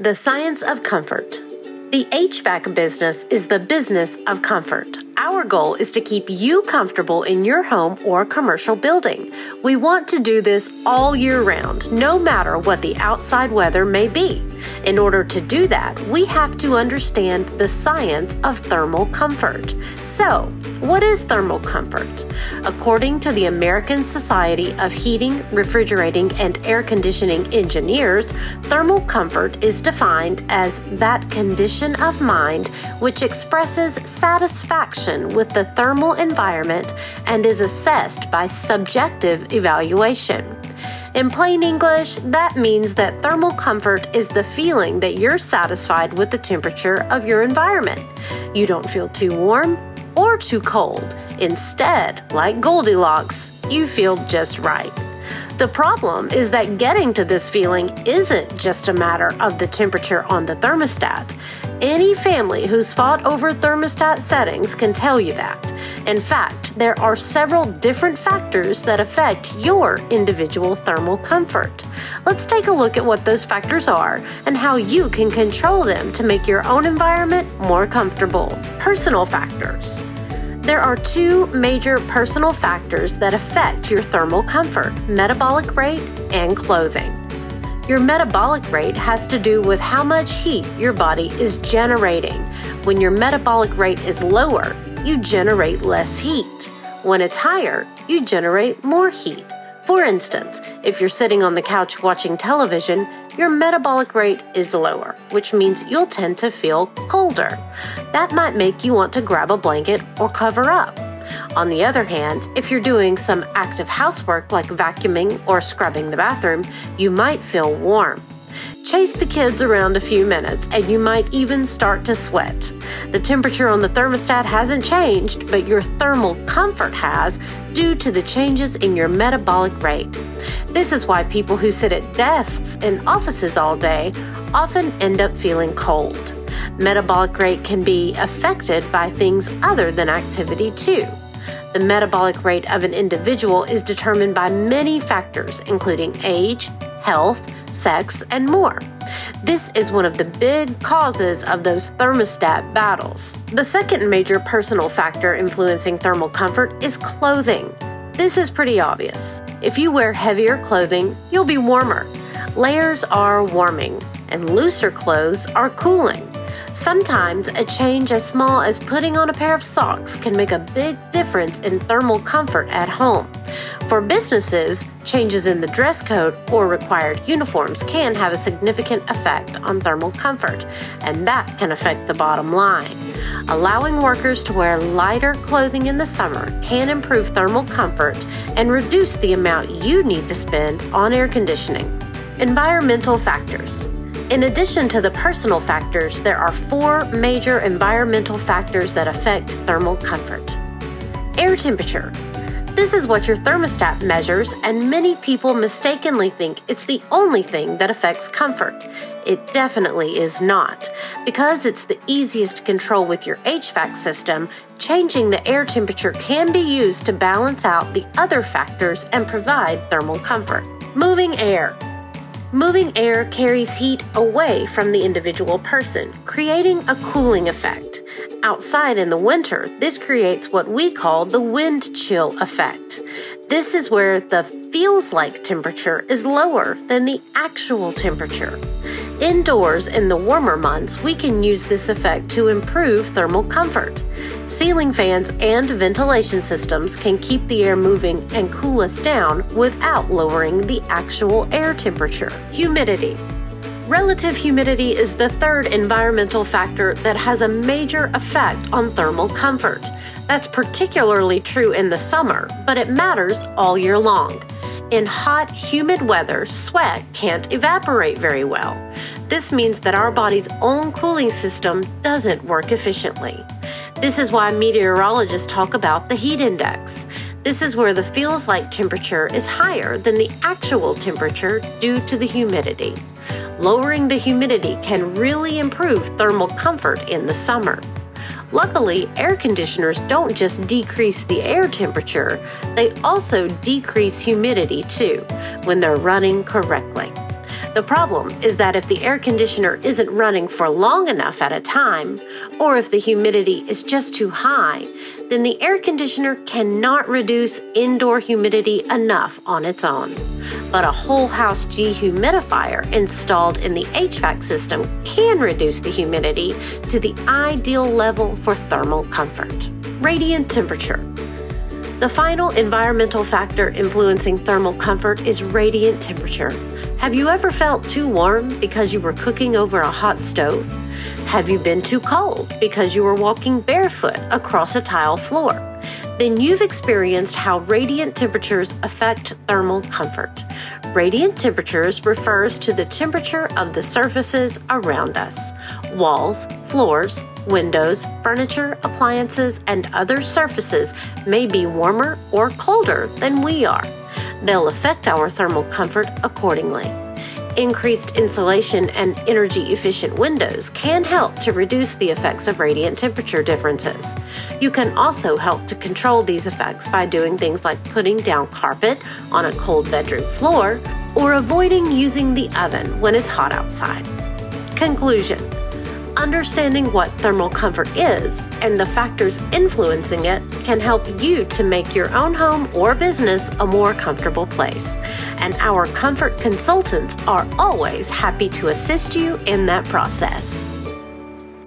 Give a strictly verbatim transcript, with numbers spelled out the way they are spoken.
The science of comfort. The H V A C business is the business of comfort. Our goal is to keep you comfortable in your home or commercial building. We want to do this all year round, no matter what the outside weather may be. In order to do that, we have to understand the science of thermal comfort. So, what is thermal comfort? According to the American Society of Heating, Refrigerating, and Air Conditioning Engineers, thermal comfort is defined as that condition of mind which expresses satisfaction with the thermal environment and is assessed by subjective evaluation. In plain English, that means that thermal comfort is the feeling that you're satisfied with the temperature of your environment. You don't feel too warm or too cold. Instead, like Goldilocks, you feel just right. The problem is that getting to this feeling isn't just a matter of the temperature on the thermostat. Any family who's fought over thermostat settings can tell you that. In fact, there are several different factors that affect your individual thermal comfort. Let's take a look at what those factors are and how you can control them to make your own environment more comfortable. Personal factors. There are two major personal factors that affect your thermal comfort: metabolic rate and clothing. Your metabolic rate has to do with how much heat your body is generating. When your metabolic rate is lower, you generate less heat. When it's higher, you generate more heat. For instance, if you're sitting on the couch watching television, your metabolic rate is lower, which means you'll tend to feel colder. That might make you want to grab a blanket or cover up. On the other hand, if you're doing some active housework like vacuuming or scrubbing the bathroom, you might feel warm. Chase the kids around a few minutes and you might even start to sweat. The temperature on the thermostat hasn't changed, but your thermal comfort has due to the changes in your metabolic rate. This is why people who sit at desks in offices all day often end up feeling cold. Metabolic rate can be affected by things other than activity too. The metabolic rate of an individual is determined by many factors, including age, health, sex, and more. This is one of the big causes of those thermostat battles. The second major personal factor influencing thermal comfort is clothing. This is pretty obvious. If you wear heavier clothing, you'll be warmer. Layers are warming, and looser clothes are cooling. Sometimes a change as small as putting on a pair of socks can make a big difference in thermal comfort at home. For businesses, changes in the dress code or required uniforms can have a significant effect on thermal comfort, and that can affect the bottom line. Allowing workers to wear lighter clothing in the summer can improve thermal comfort and reduce the amount you need to spend on air conditioning. Environmental factors. In addition to the personal factors, there are four major environmental factors that affect thermal comfort. Air temperature. This is what your thermostat measures, and many people mistakenly think it's the only thing that affects comfort. It definitely is not. Because it's the easiest to control with your H V A C system, changing the air temperature can be used to balance out the other factors and provide thermal comfort. Moving air. Moving air carries heat away from the individual person, creating a cooling effect. Outside in the winter, this creates what we call the wind chill effect. This is where the feels-like temperature is lower than the actual temperature. Indoors in the warmer months, we can use this effect to improve thermal comfort. Ceiling fans and ventilation systems can keep the air moving and cool us down without lowering the actual air temperature. Humidity. Relative humidity is the third environmental factor that has a major effect on thermal comfort. That's particularly true in the summer, but it matters all year long. In hot, humid weather, sweat can't evaporate very well. This means that our body's own cooling system doesn't work efficiently. This is why meteorologists talk about the heat index. This is where the feels-like temperature is higher than the actual temperature due to the humidity. Lowering the humidity can really improve thermal comfort in the summer. Luckily, air conditioners don't just decrease the air temperature, they also decrease humidity too, when they're running correctly. The problem is that if the air conditioner isn't running for long enough at a time, or if the humidity is just too high, then the air conditioner cannot reduce indoor humidity enough on its own. But a whole house dehumidifier installed in the H V A C system can reduce the humidity to the ideal level for thermal comfort. Radiant temperature. The final environmental factor influencing thermal comfort is radiant temperature. Have you ever felt too warm because you were cooking over a hot stove? Have you been too cold because you were walking barefoot across a tile floor? Then you've experienced how radiant temperatures affect thermal comfort. Radiant temperatures refers to the temperature of the surfaces around us. Walls, floors, windows, furniture, appliances, and other surfaces may be warmer or colder than we are. They'll affect our thermal comfort accordingly. Increased insulation and energy-efficient windows can help to reduce the effects of radiant temperature differences. You can also help to control these effects by doing things like putting down carpet on a cold bedroom floor or avoiding using the oven when it's hot outside. Conclusion: understanding what thermal comfort is and the factors influencing it can help you to make your own home or business a more comfortable place. And our comfort consultants are always happy to assist you in that process.